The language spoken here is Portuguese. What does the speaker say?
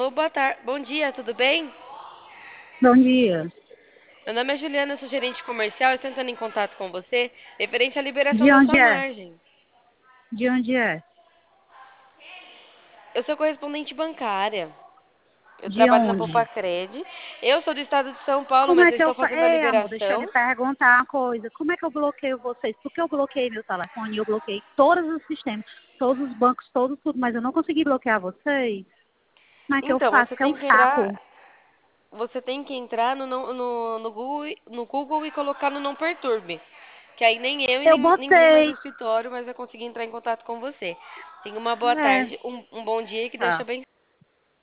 Alô, bom dia, tudo bem? Bom dia. Meu nome é Juliana, eu sou gerente comercial e estou entrando em contato com você referente à liberação De da onde sua é? margem. De onde é? Eu sou correspondente bancária. Eu De trabalho na onde? Popacred. Eu sou do estado de São Paulo, Como mas é eu que eu estou faço? fazendo a Ei, amor, deixa eu lhe liberação. perguntar uma coisa. Como é que eu bloqueio vocês? Porque eu bloqueei meu telefone, eu bloqueei todos os sistemas, todos os bancos, todos, tudo, mas eu não consegui bloquear vocês. Como é que eu Então, faço? Que é um saco. você tem que entrar no Google e colocar no Não Perturbe. Que aí nem eu e Eu nem ninguém mais do botei. escritório mais vai conseguir entrar em contato com você. Tenha uma boa É, tarde, um bom dia e que Deus te tá. abençoe.